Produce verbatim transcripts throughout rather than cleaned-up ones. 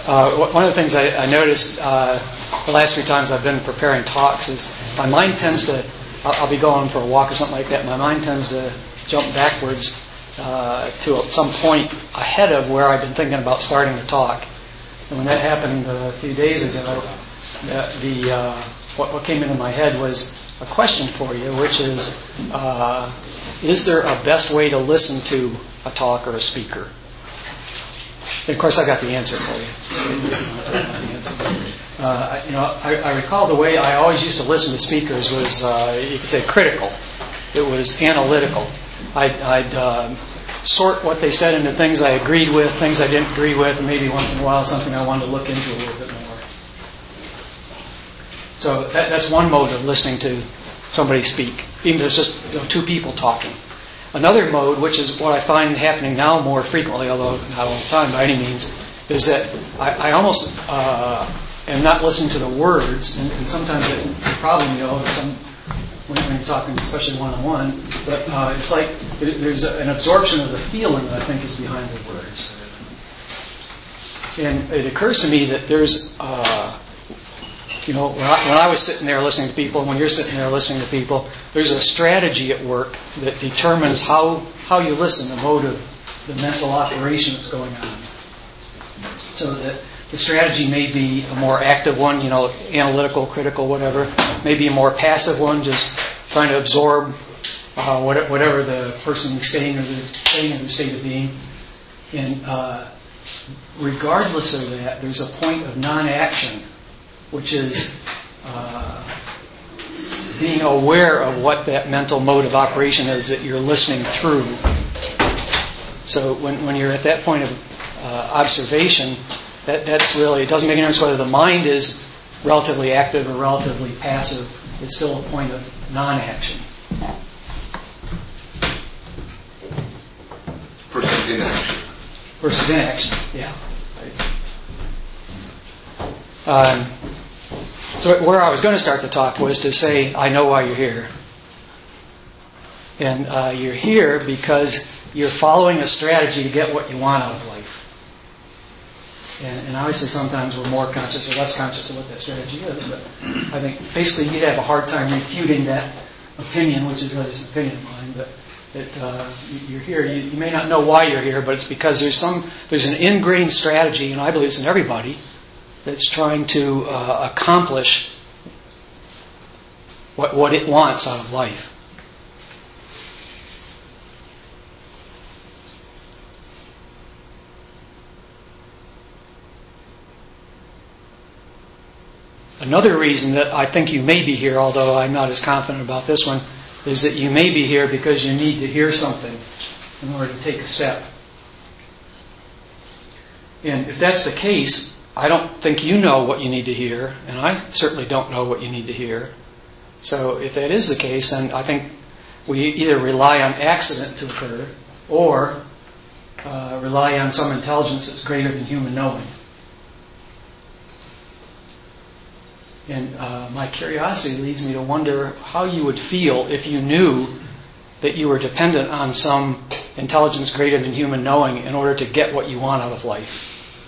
Uh, one of the things I, I noticed uh, the last few times I've been preparing talks is my mind tends to, I'll, I'll be going for a walk or something like that, my mind tends to jump backwards uh, to some point ahead of where I've been thinking about starting the talk. And when that happened a few days ago, the, the uh, what, what came into my head was a question for you, which is, uh, is there a best way to listen to a talk or a speaker? And of course, I got the answer for you. Uh, you know, I, I recall the way I always used to listen to speakers was, uh, you could say, critical. It was analytical. I'd, I'd uh, sort what they said into things I agreed with, things I didn't agree with, and maybe once in a while something I wanted to look into a little bit more. So that, that's one mode of listening to somebody speak, even if it's just, you know, two people talking. Another mode, which is what I find happening now more frequently, although not all the time by any means, is that I, I almost uh, am not listening to the words, and, and sometimes it's a problem, you know, some, when, when you're talking, especially one-on-one, but uh, it's like there's an absorption of the feeling that I think is behind the words. And it occurs to me that there's, uh, you know, when I, when I was sitting there listening to people, and when you're sitting there listening to people, there's a strategy at work that determines how, how you listen, the mode of the mental operation that's going on. So that the strategy may be a more active one, you know, analytical, critical, whatever. Maybe a more passive one, just trying to absorb uh, whatever the person is saying or the saying in the state of being. And uh, regardless of that, there's a point of non-action, which is uh, being aware of what that mental mode of operation is that you're listening through. So when, when you're at that point of uh, observation, that, that's really, it doesn't make any difference whether the mind is relatively active or relatively passive. It's still a point of non-action. Versus inaction. Versus inaction, yeah. Um, so where I was going to start the talk was to say, I know why you're here. And uh, you're here because you're following a strategy to get what you want out of life. And, and obviously sometimes we're more conscious or less conscious of what that strategy is. But I think basically you'd have a hard time refuting that opinion, which is really just an opinion of mine. But that uh, you're here. You, you may not know why you're here, but it's because there's some there's an ingrained strategy, and I believe it's in everybody, that's trying to uh, accomplish what what it wants out of life. Another reason that I think you may be here, although I'm not as confident about this one, is that you may be here because you need to hear something in order to take a step. And if that's the case, I don't think you know what you need to hear, and I certainly don't know what you need to hear. So if that is the case, then I think we either rely on accident to occur or uh, rely on some intelligence that's greater than human knowing. And uh, my curiosity leads me to wonder how you would feel if you knew that you were dependent on some intelligence greater than human knowing in order to get what you want out of life.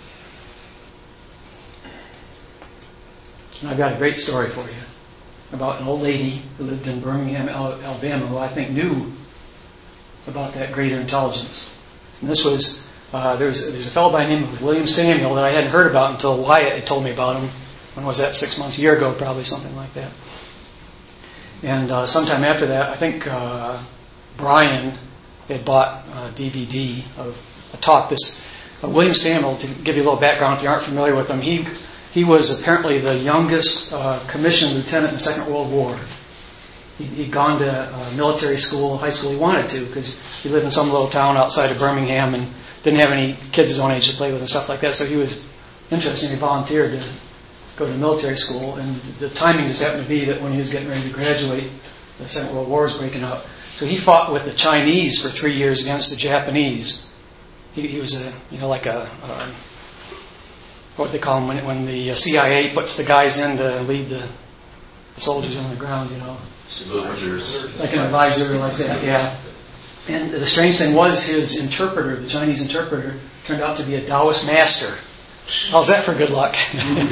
And I've got a great story for you about an old lady who lived in Birmingham, Alabama, who I think knew about that greater intelligence. And this was, uh, there was, there's a fellow by the name of William Samuel that I hadn't heard about until Wyatt had told me about him. When was that? Six months, a year ago, probably, something like that. And uh, sometime after that, I think uh, Brian had bought a D V D of a talk. This uh, William Samuel, to give you a little background if you aren't familiar with him, he he was apparently the youngest uh, commissioned lieutenant in the Second World War. He, he'd gone to uh, military school, high school he wanted to, because he lived in some little town outside of Birmingham and didn't have any kids his own age to play with and stuff like that. So he was interested. He volunteered to go to military school, and the timing just happened to be that when he was getting ready to graduate, the Second World War was breaking out. So he fought with the Chinese for three years against the Japanese. He, he was a, you know, like a, a what they call them when, when the C I A puts the guys in to lead the, the soldiers on the ground, you know. Advisors. Like an advisor, like that, yeah. And the strange thing was his interpreter, the Chinese interpreter, turned out to be a Taoist master. How's that for good luck?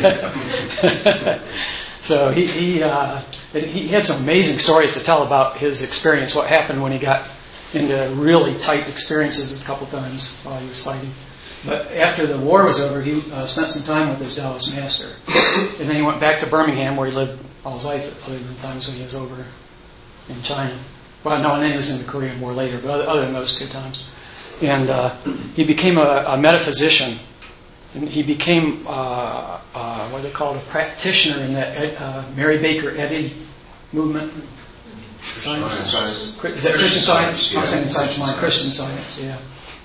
So he he, uh, he had some amazing stories to tell about his experience, what happened when he got into really tight experiences a couple times while he was fighting. But after the war was over, he uh, spent some time with his Taoist master. And then he went back to Birmingham, where he lived all his life, other than the times when he was over in China. Well, no, and then he was in the Korean War later, but other, other than those two times. And uh, he became a, a metaphysician. And he became, uh, uh, what they call a practitioner in that uh, Mary Baker Eddy movement. Science? Science. Is that Christian Science? I'm saying Science Mind. Christian Science, yeah.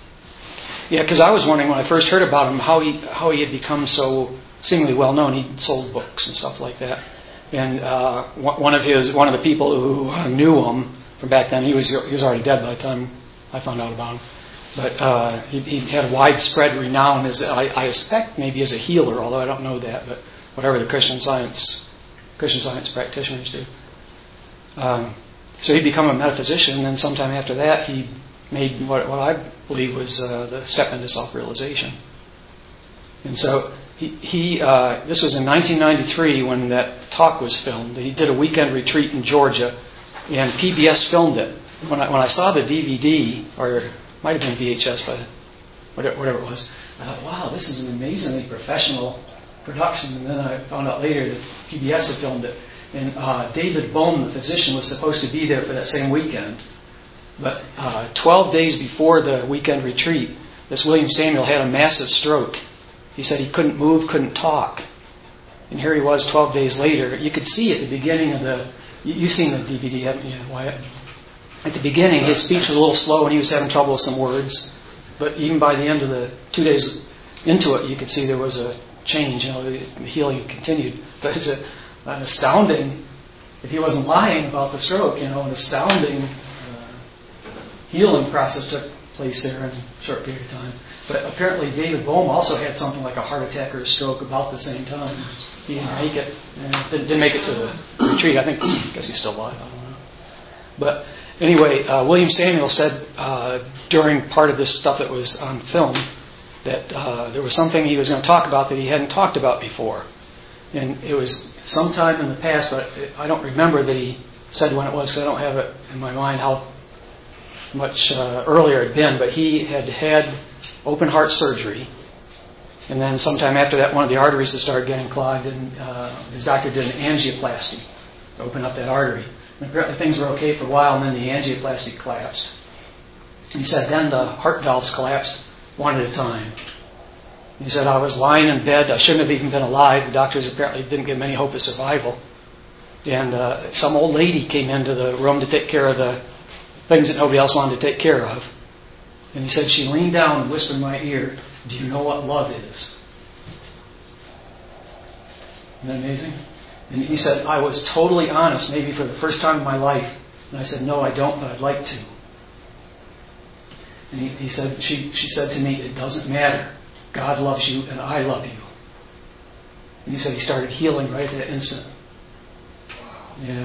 Yeah, because I was wondering when I first heard about him how he how he had become so seemingly well known. He sold books and stuff like that. And uh, one of his one of the people who knew him from back then, he was he was already dead by the time I found out about him. But uh, he, he had widespread renown as I, I suspect maybe as a healer, although I don't know that. But whatever the Christian Science Christian Science practitioners do. Um, so he'd become a metaphysician, and then sometime after that, he made what, what I believe was uh, the step into self-realization. And so he, he uh, this was in nineteen ninety-three when that talk was filmed. He did a weekend retreat in Georgia, and P B S filmed it. When I, when I saw the D V D, or it might have been V H S, but whatever, whatever it was, I thought, wow, this is an amazingly professional production. And then I found out later that P B S had filmed it. And uh, David Bohm, the physician, was supposed to be there for that same weekend. But uh, twelve days before the weekend retreat, this William Samuel had a massive stroke. He said he couldn't move, couldn't talk. And here he was twelve days later. You could see at the beginning of the... You, you've seen the D V D, haven't you, Wyatt? At the beginning, his speech was a little slow and he was having trouble with some words. But even by the end of the two days into it, you could see there was a change. You know, the healing continued. But it's a, an astounding... If he wasn't lying about the stroke, you know, an astounding... healing process took place there in a short period of time. But apparently David Bohm also had something like a heart attack or a stroke about the same time. He didn't make it. Didn't, didn't make it to the retreat. I think, I guess he's still alive. I don't know. But anyway, uh, William Samuel said uh, during part of this stuff that was on film that uh, there was something he was going to talk about that he hadn't talked about before. And it was sometime in the past, but I don't remember that he said when it was, so I don't have it in my mind how much uh, earlier it had been, but he had had open heart surgery, and then sometime after that one of the arteries had started getting clogged, and uh, his doctor did an angioplasty to open up that artery. And apparently things were okay for a while, and then the angioplasty collapsed. He said then the heart valves collapsed one at a time. He said, I was lying in bed, I shouldn't have even been alive. The doctors apparently didn't give him any hope of survival. And uh, some old lady came into the room to take care of the things that nobody else wanted to take care of. And he said, she leaned down and whispered in my ear, do you know what love is? Isn't that amazing? And he said, I was totally honest, maybe for the first time in my life. And I said, no, I don't, but I'd like to. And he, he said, she, she said to me, it doesn't matter. God loves you and I love you. And he said he started healing right at that instant. Yeah.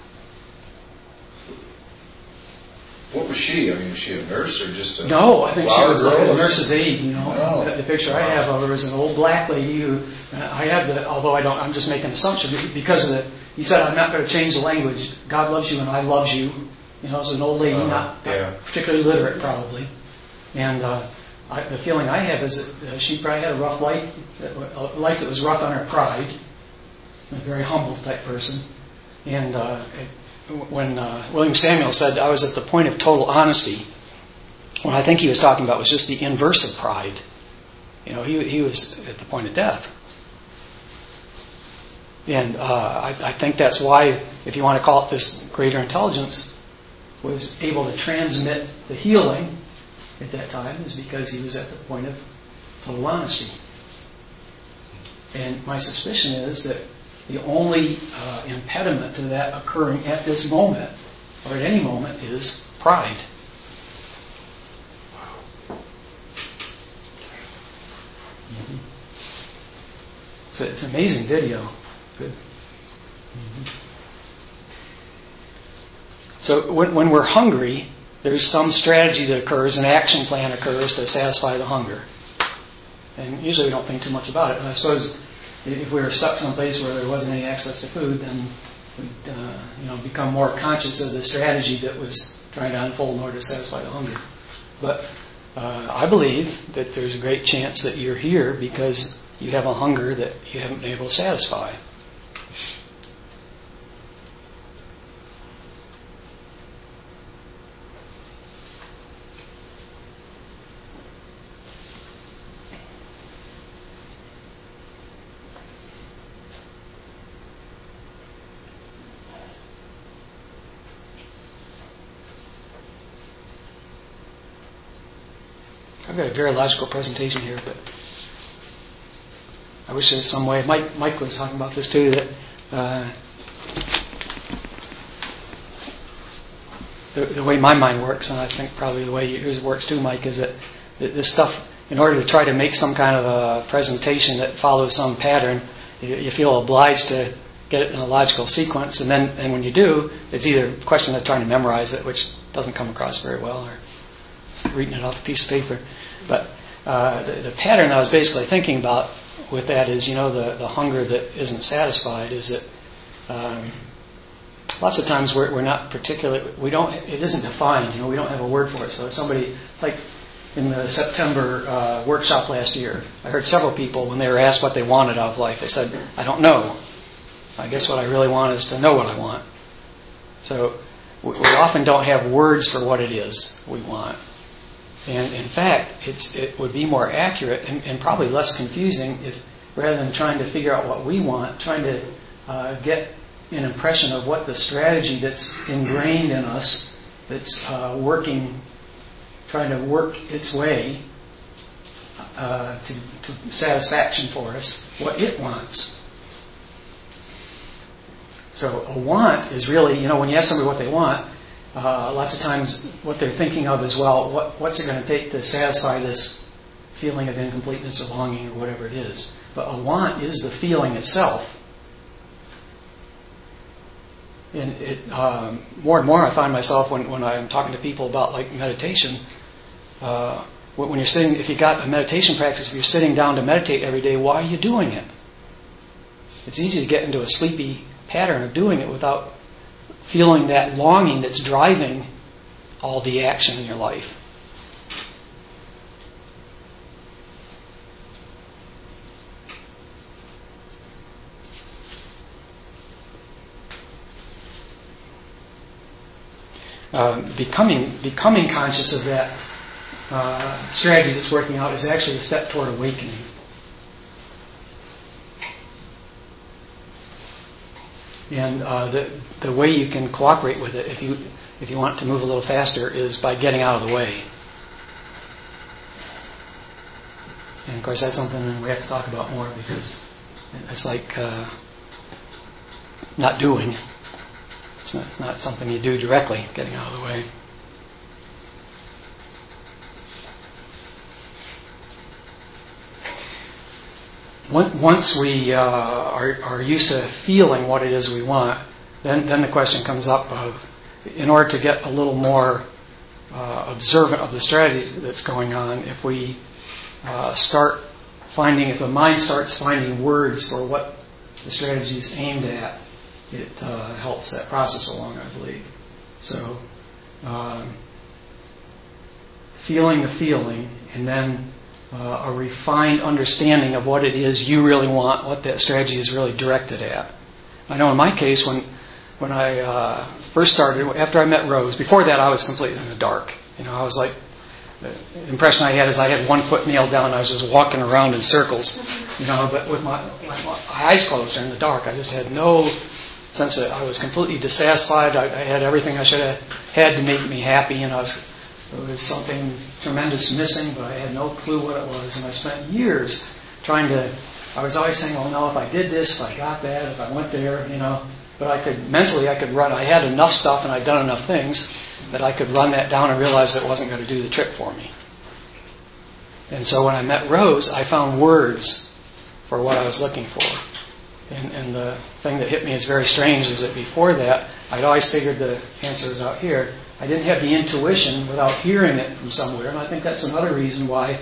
What was she? I mean, was she a nurse or just a... No, I think she was a, girl? a nurse's aide, you know. Oh. The, the picture I have of her is an old black lady who, uh, I have the, although I don't, I'm just making an assumption, because of the, he said, I'm not going to change the language. God loves you and I love you. You know, as an old lady, Uh, not yeah. particularly literate probably. And uh, I, the feeling I have is that uh, she probably had a rough life, a life that was rough on her pride. A very humble type person. And uh, when uh, William Samuel said, I was at the point of total honesty, what I think he was talking about was just the inverse of pride. You know, he, he was at the point of death. And uh, I, I think that's why, if you want to call it this greater intelligence, was able to transmit the healing at that time, is because he was at the point of total honesty. And my suspicion is that the only uh, impediment to that occurring at this moment, or at any moment, is pride. Mm-hmm. So it's an amazing video. Good. Mm-hmm. So when, when we're hungry, there's some strategy that occurs, an action plan occurs to satisfy the hunger. And usually we don't think too much about it. And I suppose if we were stuck someplace where there wasn't any access to food, then we'd uh, you know, become more conscious of the strategy that was trying to unfold in order to satisfy the hunger. But uh, I believe that there's a great chance that you're here because you have a hunger that you haven't been able to satisfy. I've got a very logical presentation here, but I wish there was some way. Mike, Mike was talking about this too, that uh, the, the way my mind works, and I think probably the way yours works too, Mike, is that this stuff, in order to try to make some kind of a presentation that follows some pattern, you, you feel obliged to get it in a logical sequence, and then and when you do, it's either a question of trying to memorize it, which doesn't come across very well, or reading it off a piece of paper. But uh, the, the pattern I was basically thinking about with that is, you know, the, the hunger that isn't satisfied is that um, lots of times we're, we're not particularly, we don't, it isn't defined, you know, we don't have a word for it. So somebody, it's like in the September uh, workshop last year, I heard several people when they were asked what they wanted out of life, they said, I don't know. I guess what I really want is to know what I want. So we, we often don't have words for what it is we want. And in fact, it's, it would be more accurate and, and probably less confusing if, rather than trying to figure out what we want, trying to uh, get an impression of what the strategy that's ingrained in us, that's uh, working, trying to work its way uh, to, to satisfaction for us, what it wants. So a want is really, you know, when you ask somebody what they want, Uh, lots of times what they're thinking of is, well, what, what's it going to take to satisfy this feeling of incompleteness or longing or whatever it is. But a want is the feeling itself. And it, um, more and more I find myself when, when I'm talking to people about like meditation, uh, when you're sitting, if you've got a meditation practice, if you're sitting down to meditate every day, why are you doing it? It's easy to get into a sleepy pattern of doing it without feeling that longing that's driving all the action in your life. Uh, becoming becoming conscious of that uh, strategy that's working out is actually a step toward awakening. And uh, the the way you can cooperate with it, if you if you want to move a little faster, is by getting out of the way. And of course, that's something we have to talk about more because it's like uh, not doing. It's not, it's not something you do directly, getting out of the way. Once we uh, are, are used to feeling what it is we want, then, then the question comes up of, in order to get a little more uh, observant of the strategy that's going on, if we uh, start finding, if the mind starts finding words for what the strategy is aimed at, it uh, helps that process along, I believe. So, um, feeling the feeling, and then Uh, a refined understanding of what it is you really want, what that strategy is really directed at. I know in my case, when when I uh, first started, after I met Rose, before that I was completely in the dark. You know, I was like, the impression I had is I had one foot nailed down, and I was just walking around in circles. You know, but with my, my, my eyes closed or in the dark, I just had no sense that I was completely dissatisfied. I, I had everything I should have had to make me happy, and I was. There was something tremendous missing, but I had no clue what it was. And I spent years trying to, I was always saying, well, no, if I did this, if I got that, if I went there, you know. But I could, mentally, I could run, I had enough stuff and I'd done enough things that I could run that down and realize it wasn't going to do the trick for me. And so when I met Rose, I found words for what I was looking for. And, and the thing that hit me as very strange is that before that, I'd always figured the answer was out here. I didn't have the intuition without hearing it from somewhere, and I think that's another reason why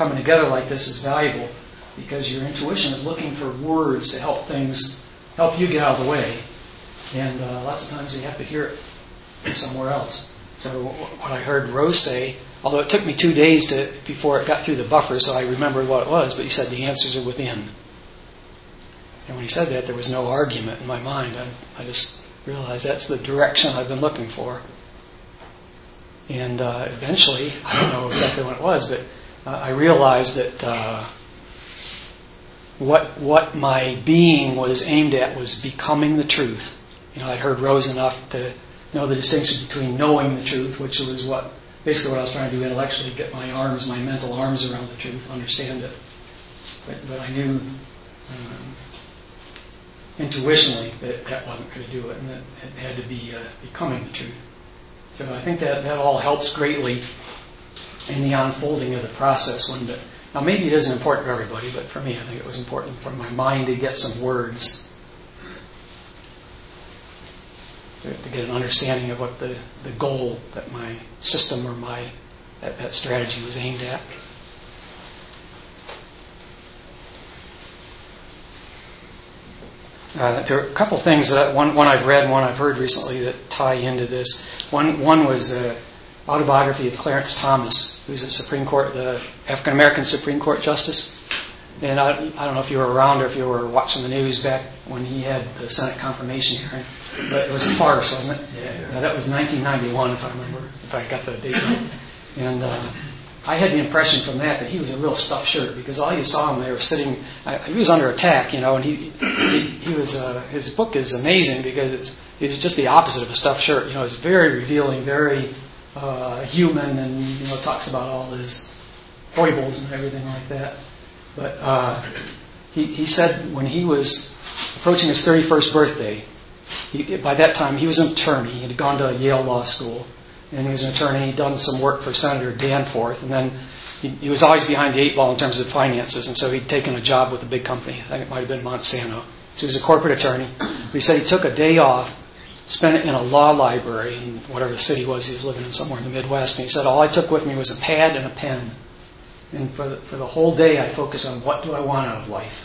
coming together like this is valuable because your intuition is looking for words to help things, help you get out of the way. And uh, lots of times you have to hear it from somewhere else. So what I heard Rose say, although it took me two days to before it got through the buffer, so I remembered what it was, but he said the answers are within. And when he said that, there was no argument in my mind. I, I just realized that's the direction I've been looking for. And uh, eventually, I don't know exactly when it was, but uh, I realized that uh, what what my being was aimed at was becoming the truth. You know, I'd heard Rose enough to know the distinction between knowing the truth, which was what basically what I was trying to do intellectually, get my arms, my mental arms around the truth, understand it. But, but I knew um, intuitionally that that wasn't going to do it, and that it had to be uh, becoming the truth. So I think that, that all helps greatly in the unfolding of the process. When the, now maybe it isn't important for everybody, but for me I think it was important for my mind to get some words, to, to get an understanding of what the, the goal that my system or my that, that strategy was aimed at. Uh, there are a couple things that one, one I've read and one I've heard recently that tie into this. One one was the autobiography of Clarence Thomas, who's a Supreme Court, the African American Supreme Court Justice. And I, I don't know if you were around or if you were watching the news back when he had the Senate confirmation hearing, but it was a farce, wasn't it? Yeah. Uh, that was nineteen ninety-one, if I remember, if I got the date right. And uh, I had the impression from that that he was a real stuffed shirt, because all you saw him there sitting, uh, he was under attack, you know, and he he, he was uh, his book is amazing because it's it's just the opposite of a stuffed shirt. You know, it's very revealing, very uh, human, and you know, talks about all his foibles and everything like that. But uh, he he said when he was approaching his thirty-first birthday, he, by that time he was an attorney. He had gone to Yale Law School. And he was an attorney. He'd done some work for Senator Danforth, and then he, he was always behind the eight ball in terms of finances, and so he'd taken a job with a big company. I think it might have been Monsanto. So he was a corporate attorney. But he said he took a day off, spent it in a law library in whatever the city was he was living in, somewhere in the Midwest. And he said, all I took with me was a pad and a pen. And for the, for the whole day, I focused on what do I want out of life.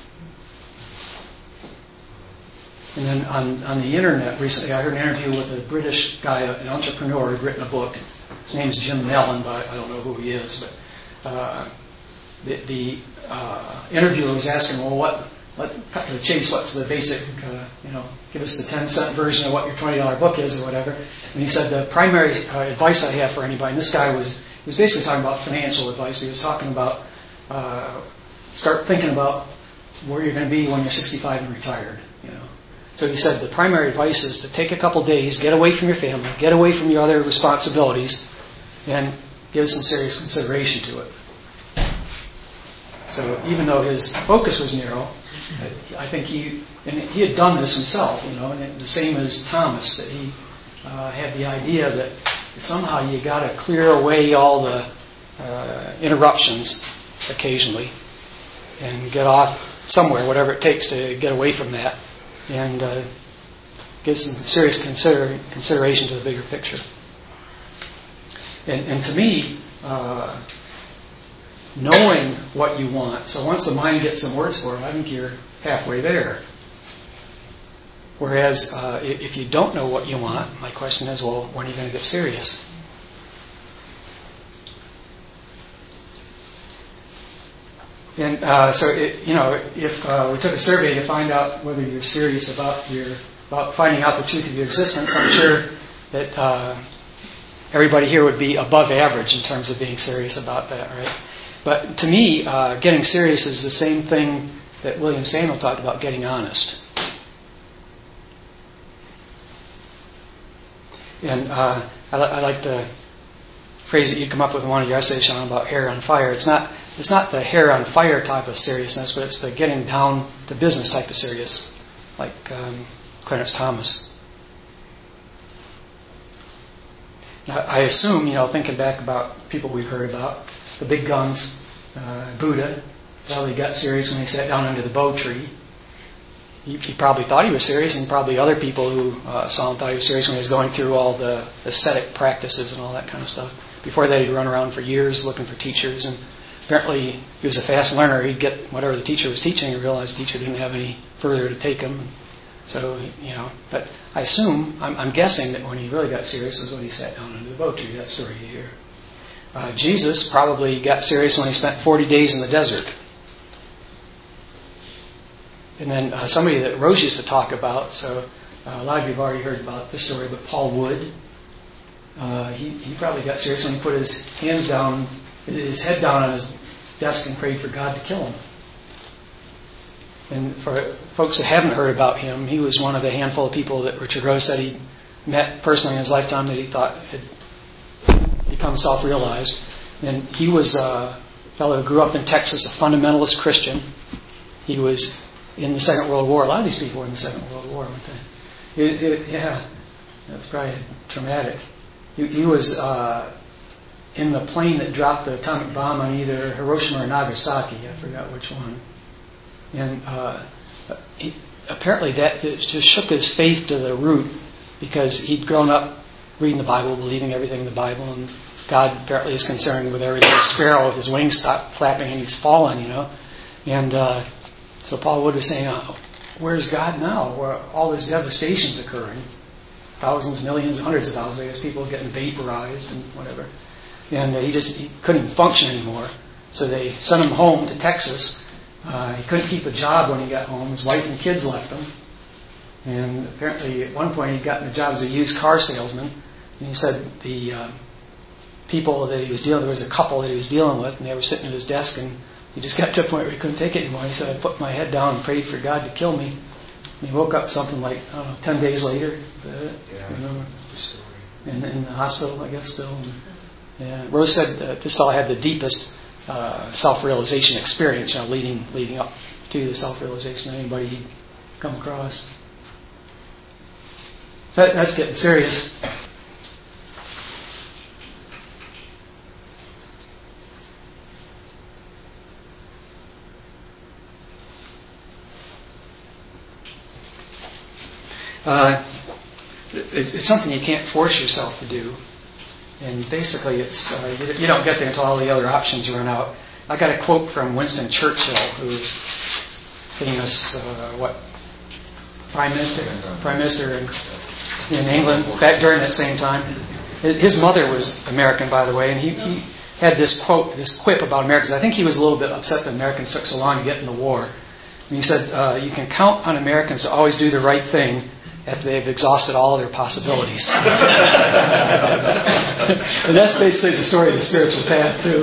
And then on, on the internet recently, I heard an interview with a British guy, an entrepreneur who'd written a book. His name's Jim Mellon, but I don't know who he is. But uh, the, the uh, interviewer was asking, well, what? Let's cut to the chase. What's the basic? Uh, you know, give us the ten cent version of what your twenty dollar book is, or whatever. And he said the primary uh, advice I have for anybody. And this guy was he was basically talking about financial advice. He was talking about uh, start thinking about where you're going to be when you're sixty-five and retired. You know. So he said the primary advice is to take a couple days, get away from your family, get away from your other responsibilities, and give some serious consideration to it. So even though his focus was narrow, I think he and he had done this himself, you know, and the same as Thomas, that he uh, had the idea that somehow you got to clear away all the uh, interruptions occasionally and get off somewhere, whatever it takes to get away from that. And uh, give some serious consider- consideration to the bigger picture. And, and to me, uh, knowing what you want, so once the mind gets some words for it, I think you're halfway there. Whereas uh, if you don't know what you want, my question is, well, when are you going to get serious? And uh, so, it, you know, if uh, we took a survey to find out whether you're serious about your about finding out the truth of your existence, I'm sure that uh, everybody here would be above average in terms of being serious about that, right? But to me, uh, getting serious is the same thing that William Samuel talked about, getting honest. And uh, I, I like the phrase that you come up with in one of your essays, Sean, about hair on fire. It's not it's not the hair on fire type of seriousness, but it's the getting down to business type of serious, like um, Clarence Thomas. Now, I assume, you know, thinking back about people we've heard about, the big guns, uh, Buddha, probably got serious when he sat down under the Bo tree. He, he probably thought he was serious, and probably other people who uh, saw him thought he was serious when he was going through all the ascetic practices and all that kind of stuff. Before that, he'd run around for years looking for teachers and apparently he was a fast learner. He'd get whatever the teacher was teaching and realize the teacher didn't have any further to take him. So, you know, but I assume, I'm, I'm guessing that when he really got serious was when he sat down under the boat tree. That story you hear. Uh, Jesus probably got serious when he spent forty days in the desert. And then uh, somebody that Rose used to talk about, so uh, a lot of you have already heard about this story, but Paul Wood, uh, he, he probably got serious when he put his hands down, his head down on his desk and prayed for God to kill him. And for folks that haven't heard about him, he was one of the handful of people that Richard Rose said he met personally in his lifetime that he thought had become self-realized. And he was a fellow who grew up in Texas, a fundamentalist Christian. He was in the Second World War. A lot of these people were in the Second World War, weren't they? It, it, yeah, that's probably traumatic. He, he was uh, in the plane that dropped the atomic bomb on either Hiroshima or Nagasaki. I forgot which one. And uh, he, apparently that just shook his faith to the root because he'd grown up reading the Bible, believing everything in the Bible, and God apparently is concerned with everything. A sparrow, his wings stop flapping and he's fallen, you know. And uh, so Paul Wood was saying, oh, where's God now? Where all this devastation is occurring. Thousands, millions, hundreds of thousands, I guess, people getting vaporized and whatever. And uh, he just he couldn't even function anymore. So they sent him home to Texas. Uh, he couldn't keep a job when he got home. His wife and kids left him. And apparently at one point he'd gotten a job as a used car salesman. And he said the uh, people that he was dealing, there was a couple that he was dealing with, and they were sitting at his desk, and he just got to the point where he couldn't take it anymore. He said, I put my head down and prayed for God to kill me. And he woke up something like, I don't know, ten days later. Is that it? Yeah, remember? that's the story. In, in the hospital, I guess, still. And, yeah. Rose said uh, this fellow had the deepest uh, self-realization experience, you know, leading leading up to the self-realization of anybody he'd come across. That, that's getting serious. Uh, it's, it's something you can't force yourself to do. And basically, it's uh, you, you don't get there until all the other options run out. I got a quote from Winston Churchill, who was famous, uh, what, prime minister, prime minister in, in England back during that same time. His mother was American, by the way, and he, he had this quote, this quip about Americans. I think he was a little bit upset that Americans took so long to get in the war. And he said, uh, "You can count on Americans to always do the right thing after they've exhausted all their possibilities." And that's basically the story of the spiritual path, too.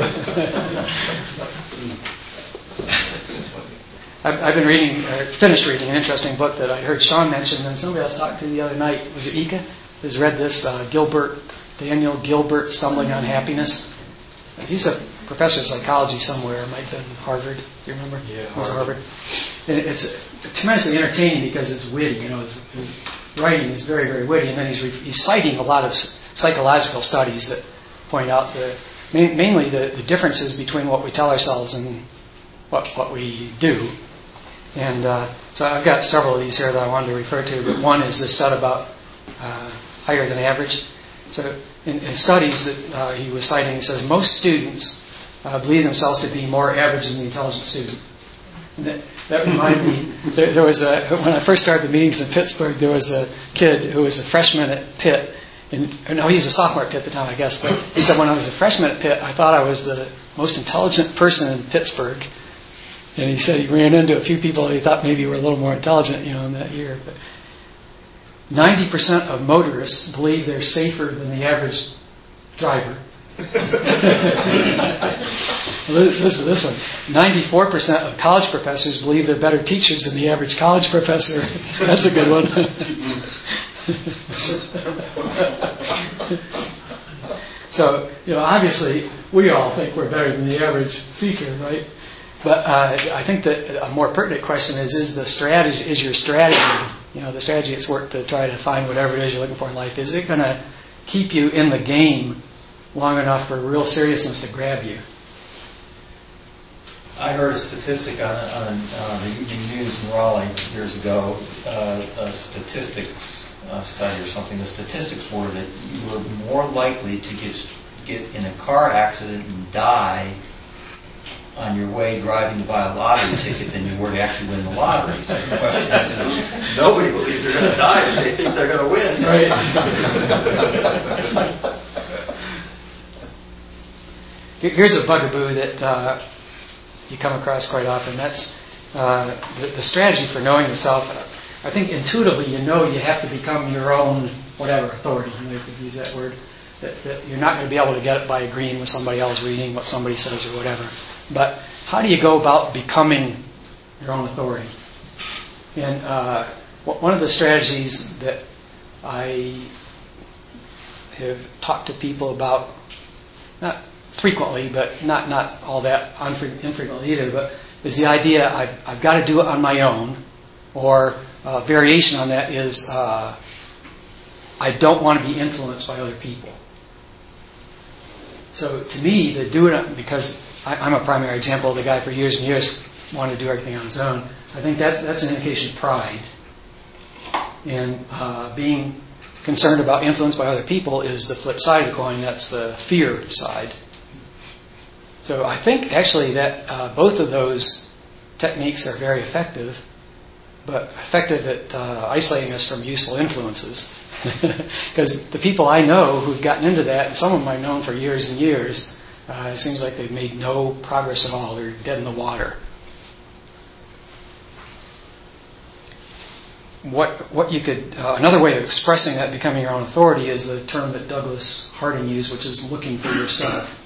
I've, I've been reading, uh, finished reading an interesting book that I heard Sean mention, and somebody I was talking to the other night, was it Ika, has read this, uh, Gilbert, Daniel Gilbert, Stumbling on Happiness. He's a professor of psychology somewhere, it might have been Harvard, do you remember? Yeah, it was Harvard. And it's tremendously entertaining because it's witty, you know, his, his writing is very, very witty, and then he's, re- he's citing a lot of psychological studies that point out the, ma- mainly the, the differences between what we tell ourselves and what, what we do. And uh, so I've got several of these here that I wanted to refer to, but one is this set about uh, higher than average. So in, in studies that uh, he was citing, he says most students uh, believe themselves to be more average than the intelligent student. And that, that reminded me, there, there was a, when I first started the meetings in Pittsburgh, there was a kid who was a freshman at Pitt. And, no, he was a sophomore at Pitt at the time, I guess. But he said, when I was a freshman at Pitt, I thought I was the most intelligent person in Pittsburgh. And he said he ran into a few people that he thought maybe were a little more intelligent, you know, in that year. But ninety percent of motorists believe they're safer than the average driver. Listen to this one. ninety-four percent of college professors believe they're better teachers than the average college professor. That's a good one. So, you know, obviously, we all think we're better than the average seeker, right? But uh, I think that a more pertinent question is: Is the strategy, is your strategy, you know, the strategy that's worked to try to find whatever it is you're looking for in life, is it going to keep you in the game long enough for real seriousness to grab you? I heard a statistic on, on uh, the evening news in Raleigh years ago, uh, a statistics uh, study or something. The statistics were that you were more likely to get get in a car accident and die on your way driving to buy a lottery ticket than you were to actually win the lottery. The question is, nobody believes they're going to die if they think they're going to win. Right. Here's a bugaboo that uh, you come across quite often. That's uh, the, the strategy for knowing the self. I think intuitively you know you have to become your own whatever authority. You know, you could use that word. That, that you're not going to be able to get it by agreeing with somebody else, reading what somebody says or whatever. But how do you go about becoming your own authority? And uh, one of the strategies that I have talked to people about, not frequently, but not, not all that unfre- infrequently either, but is the idea I've, I've got to do it on my own, or a variation on that is uh, I don't want to be influenced by other people. So to me, the do it, because I, I'm a primary example of the guy for years and years wanted to do everything on his own. I think that's that's an indication of pride. And uh, being concerned about influence by other people is the flip side of the coin. That's the fear side. So I think actually that uh, both of those techniques are very effective, but effective at uh, isolating us from useful influences. Because the people I know who've gotten into that, and some of them I've known for years and years, uh, it seems like they've made no progress at all. They're dead in the water. What what you could uh, another way of expressing that, becoming your own authority, is the term that Douglas Harding used, which is looking for yourself.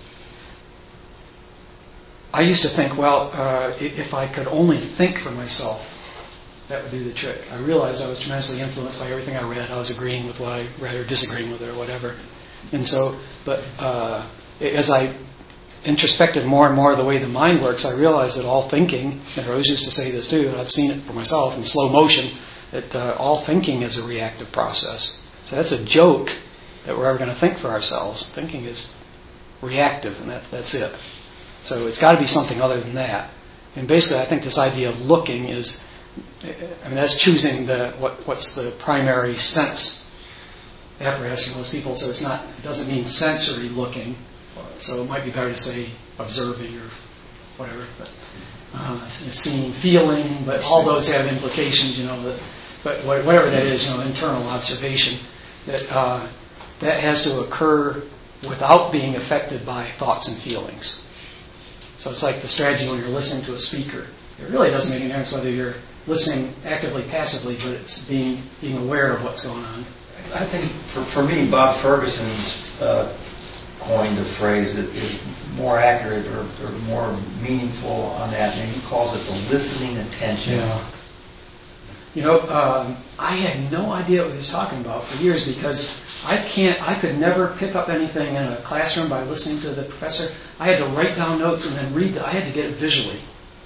I used to think, well, uh, if I could only think for myself, that would do the trick. I realized I was tremendously influenced by everything I read. I was agreeing with what I read or disagreeing with it or whatever. And so, but uh, as I introspected more and more the way the mind works, I realized that all thinking, and Rose used to say this too, and I've seen it for myself in slow motion, that uh, all thinking is a reactive process. So that's a joke that we're ever going to think for ourselves. Thinking is reactive, and that, that's it. So it's got to be something other than that. And basically, I think this idea of looking is, I mean, that's choosing the what what's the primary sense apparatus for most people. So it's not, it doesn't mean sensory looking. So it might be better to say observing or whatever. But uh, seeing, feeling, but all those have implications, you know. That, but whatever that is, you know, internal observation, that uh, that has to occur without being affected by thoughts and feelings. So it's like the strategy when you're listening to a speaker. It really doesn't make any difference whether you're listening actively, passively, but it's being being aware of what's going on. I think for, for me, Bob Ferguson's uh, coined a phrase that is more accurate or, or more meaningful on that, and he calls it the listening attention. Yeah. You know, um, I had no idea what he was talking about for years, because I can't, I could never pick up anything in a classroom by listening to the professor. I had to write down notes and then read them. I had to get it visually.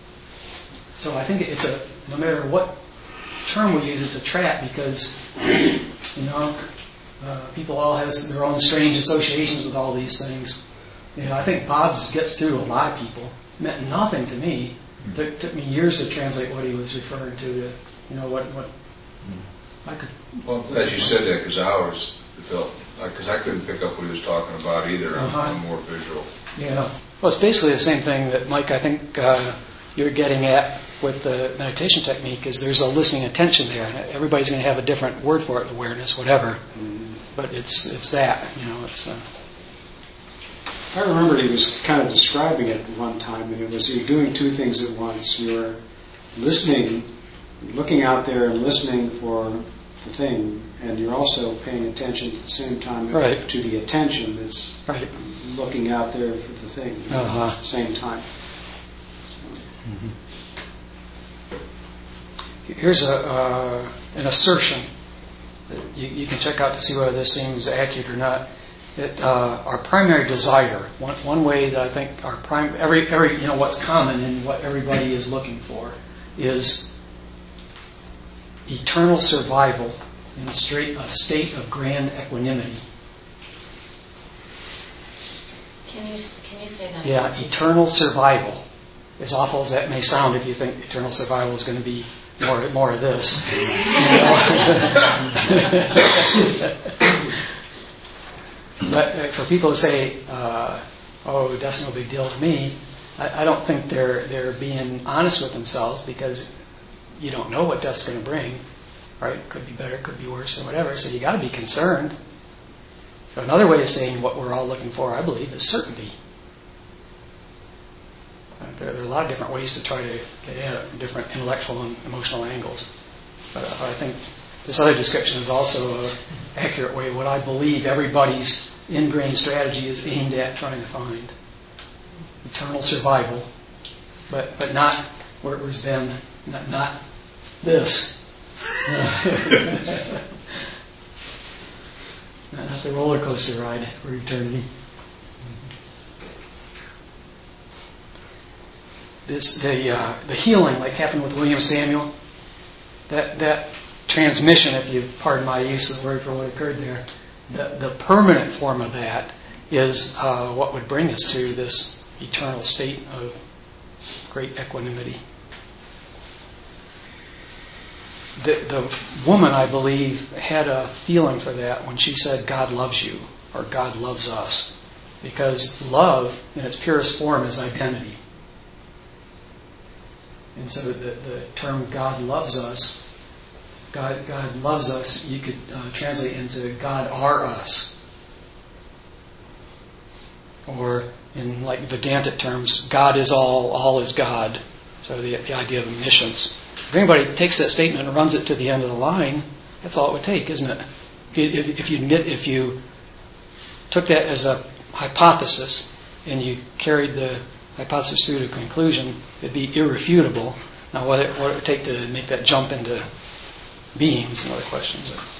So I think it's a, no matter what term we use, it's a trap, because, you know, uh, people all have their own strange associations with all these things. You know, I think Bob's gets through to a lot of people. It meant nothing to me. It took, took me years to translate what he was referring to, to you know, what, what I could. Well, I'm glad you said that, because ours felt, because I couldn't pick up what he was talking about either. I'm, Uh-huh. I'm more visual. Yeah. Well, it's basically the same thing that, Mike, I think uh, you're getting at with the meditation technique, is there's a listening attention there, and everybody's going to have a different word for it, awareness, whatever. Mm-hmm. But it's it's that, you know, it's. Uh, I remember he was kind of describing it one time, and it was you're doing two things at once. You're listening, looking out there and listening for the thing, and you're also paying attention at the same time right. to the attention that's right. looking out there for the thing uh-huh. at the same time. So. Mm-hmm. Here's a uh, an assertion that you, you can check out to see whether this seems accurate or not. That uh, our primary desire, one, one way that I think our prime, every every you know what's common in what everybody is looking for, is eternal survival in a, straight, a state of grand equanimity. Can you can you say that? Yeah, eternal survival. As awful as that may sound, if you think eternal survival is going to be more more of this. But for people to say, uh, "Oh, death's no big deal to me," I, I don't think they're they're being honest with themselves, because you don't know what death's going to bring, right? Could be better, could be worse, or whatever. So you got to be concerned. So another way of saying what we're all looking for, I believe, is certainty. Uh, There, there are a lot of different ways to try to get at different intellectual and emotional angles. But uh, I think this other description is also an accurate way. What I believe everybody's ingrained strategy is aimed at trying to find eternal survival, but but not where it was been, not, not this. not, not the roller coaster ride for eternity. This the uh, the healing, like happened with William Samuel, that that transmission, if you pardon my use of the word for what occurred there, the the permanent form of that is uh, what would bring us to this eternal state of great equanimity. The the woman, I believe, had a feeling for that when she said, "God loves you," or "God loves us," because love, in its purest form, is identity. And so the, the term "God loves us," God, God loves us, you could uh, translate into "God are us." Or in like Vedantic terms, God is all, all is God. So the, the idea of omniscience. If anybody takes that statement and runs it to the end of the line, that's all it would take, isn't it? If you, if, if you admit, if you took that as a hypothesis and you carried the hypothesis through to conclusion, it'd be irrefutable. Now, what it, what it would take to make that jump into being is another question.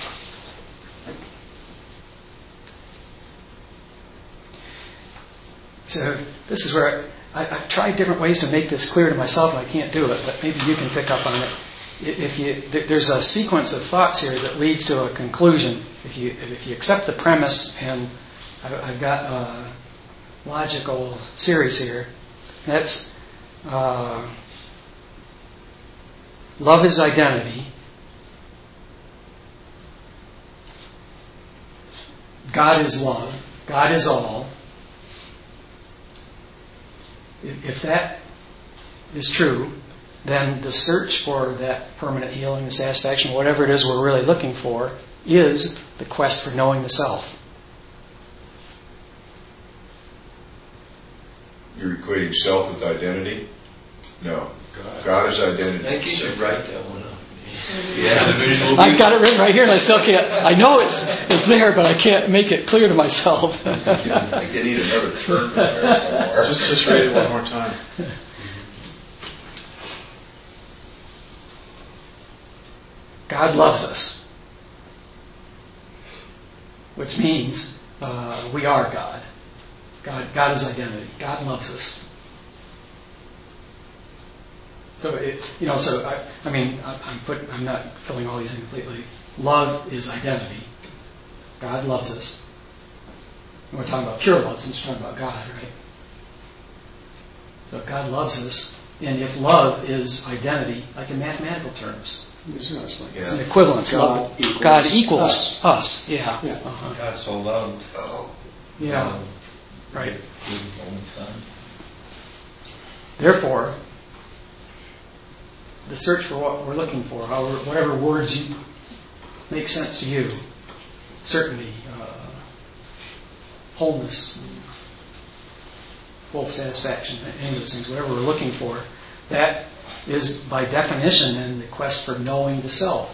So this is where I, I've tried different ways to make this clear to myself, and I can't do it, but maybe you can pick up on it. If you, there's a sequence of thoughts here that leads to a conclusion. If you if you accept the premise, and I've got a logical series here, that's uh, love is identity. God is love. God is all. If that is true, then the search for that permanent healing, the satisfaction, whatever it is we're really looking for, is the quest for knowing the self. You're equating self with identity? No. God, God is identity. I think you should write that one up. Yeah, the visual. I've got it written right here, and I still can't. I know it's it's there, but I can't make it clear to myself. I think they need another term for there. Just, just read it one more time. God loves us, which means uh, we are God. God. God is identity. God loves us. So it, you know, so I, I mean, I, I'm put, I'm not filling all these in completely. Love is identity. God loves us. And we're talking about pure love, since we're talking about God, right? So God loves us, and if love is identity, like in mathematical terms, It's just like it's an equivalence. God Love, equals God equals us. us. Yeah. Yeah. Uh-huh. God so loved. Oh. Yeah. um, Right. His only son. Therefore, the search for what we're looking for, however, whatever words you make sense to you, certainty, uh, wholeness, full satisfaction, any of those things, whatever we're looking for, that is by definition then the quest for knowing the self.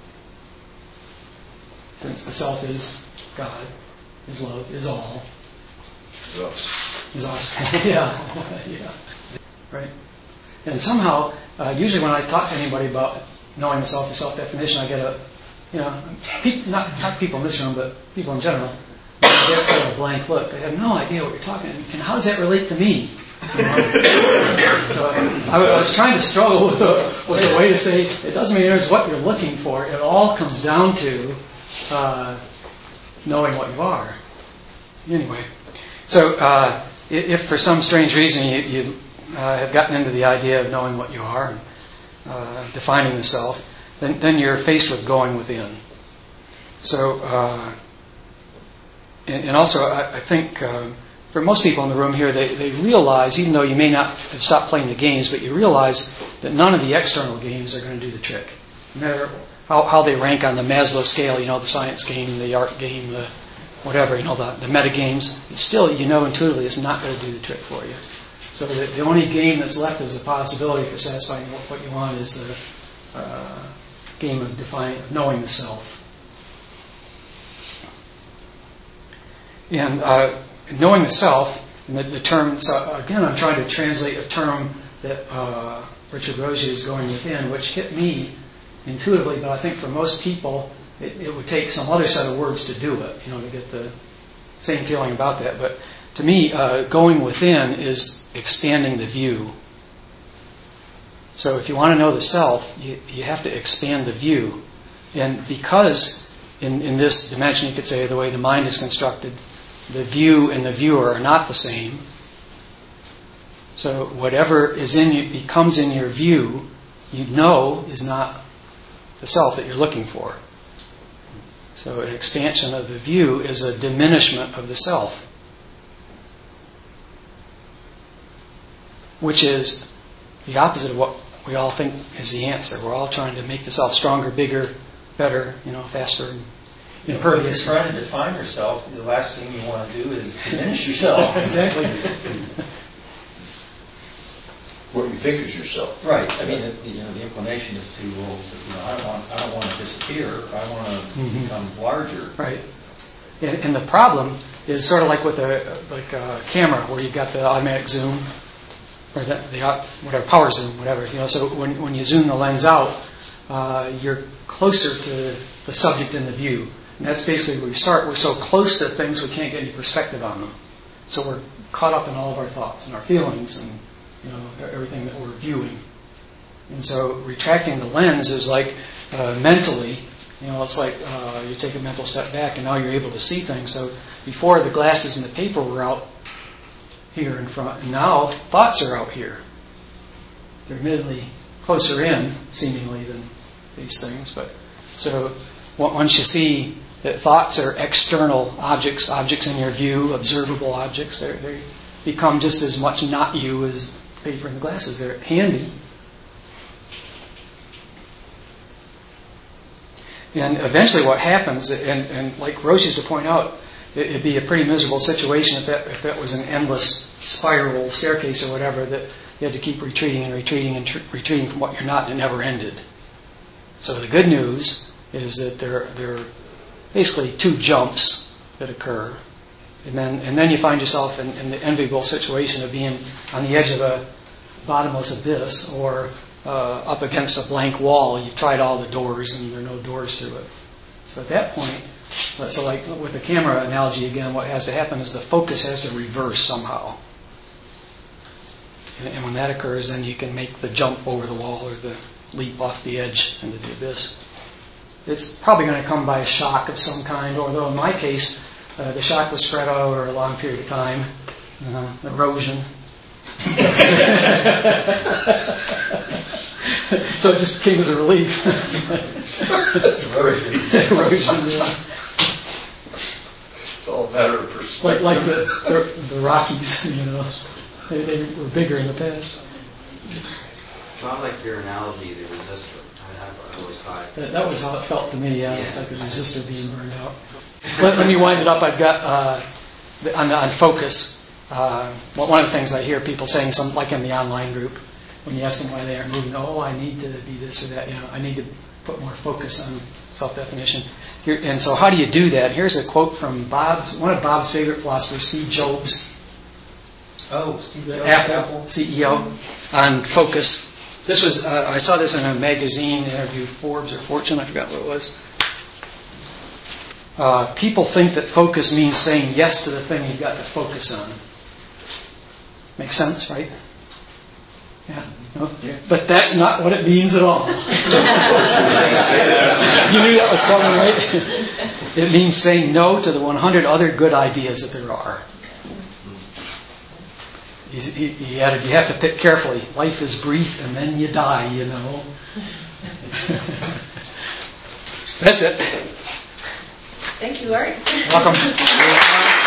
Since the self is God, is love, is all. Is us. Is us. yeah. yeah. Right. And somehow, uh, usually when I talk to anybody about knowing the self or self-definition, I get a, you know, pe- not, not people in this room, but people in general, I get sort of a blank look. They have no idea what you're talking about. And how does that relate to me? You know? So I, I was trying to struggle with a, with a way to say, it doesn't mean it's what you're looking for. It all comes down to uh, knowing what you are. Anyway, so uh, if for some strange reason you, you uh, have gotten into the idea of knowing what you are and uh, defining the self, then, then you're faced with going within. So, uh, and, and also I, I think uh, for most people in the room here, they, they realize, even though you may not have stopped playing the games, but you realize that none of the external games are going to do the trick. No matter how, how they rank on the Maslow scale, you know, the science game, the art game, the whatever, you know, the, the meta games, it's still, you know intuitively, it's not going to do the trick for you. So the, the only game that's left as a possibility for satisfying what, what you want is the uh, game of defining, of knowing the self. And uh, knowing the self, and the, the term, so again, I'm trying to translate a term that uh, Richard Rozier is going within, which hit me intuitively, but I think for most people, it, it would take some other set of words to do it, you know, to get the same feeling about that. But to me, uh, going within is expanding the view. So if you want to know the self, you, you have to expand the view. And because in, in this dimension, you could say, the way the mind is constructed, the view and the viewer are not the same. So whatever is in you, becomes in your view, you know is not the self that you're looking for. So an expansion of the view is a diminishment of the self, which is the opposite of what we all think is the answer. We're all trying to make the self stronger, bigger, better, you know, faster, and impervious. If you're trying to define yourself, the last thing you want to do is diminish yourself. Exactly. What you think is yourself. Right. I mean, it, you know, the inclination is to, well, you know, I don't want, I don't want to disappear. I want to mm-hmm. become larger. Right. And, and the problem is sort of like with a like a camera, where you've got the automatic zoom, or the, the whatever power zoom, whatever. You know, so when when you zoom the lens out, uh, you're closer to the subject in the view. And that's basically where we start. We're so close to things we can't get any perspective on them. So we're caught up in all of our thoughts and our feelings and, you know, everything that we're viewing. And so retracting the lens is like uh, mentally, you know, it's like uh, you take a mental step back and now you're able to see things. So before the glasses and the paper were out here in front, and now thoughts are out here. They're admittedly closer in, seemingly, than these things. But so once you see that thoughts are external objects, objects in your view, observable objects, they they become just as much not you as paper and the glasses. They're handy. And eventually what happens, and, and like Rose used to point out, it, it'd be a pretty miserable situation if that if that was an endless spiral staircase or whatever, that you had to keep retreating and retreating and tr- retreating from what you're not, and it never ended. So the good news is that there, there are basically two jumps that occur. And then and then you find yourself in, in the enviable situation of being on the edge of a bottomless abyss, or uh, up against a blank wall. You've tried all the doors and there are no doors to it. So at that point, so like with the camera analogy again, what has to happen is the focus has to reverse somehow. And, and when that occurs, then you can make the jump over the wall or the leap off the edge into the abyss. It's probably going to come by a shock of some kind, although in my case, Uh, the shock was spread out over a long period of time. Uh, erosion. So it just came as a relief. That's erosion. Erosion, yeah. It's all a matter of perspective. Like, like the, the, the Rockies, you know. They, they were bigger in the past. Well, I like your analogy, the resistor. I, I always thought That, that was how it felt to me. Yeah, it's like a resistor being burned out. Let, let me wind it up. I've got uh, on, on focus. Uh, one of the things I hear people saying, some like in the online group, when you ask them why they aren't moving, oh, I need to be this or that. You know, I need to put more focus on self-definition. Here, and so, how do you do that? Here's a quote from Bob's one of Bob's favorite philosophers, Steve Jobs. Oh, Steve the Jobs, Apple, Apple C E O, on focus. This was uh, I saw this in a magazine interview, Forbes or Fortune, I forgot what it was. Uh, people think that focus means saying yes to the thing you've got to focus on. Makes sense, right? Yeah. No? Yeah. But that's not what it means at all. You knew that was coming, right? It means saying no to the one hundred other good ideas that there are. He's, he, he added, you have to pick carefully. Life is brief and then you die, you know. That's it. Thank you, Art. Welcome.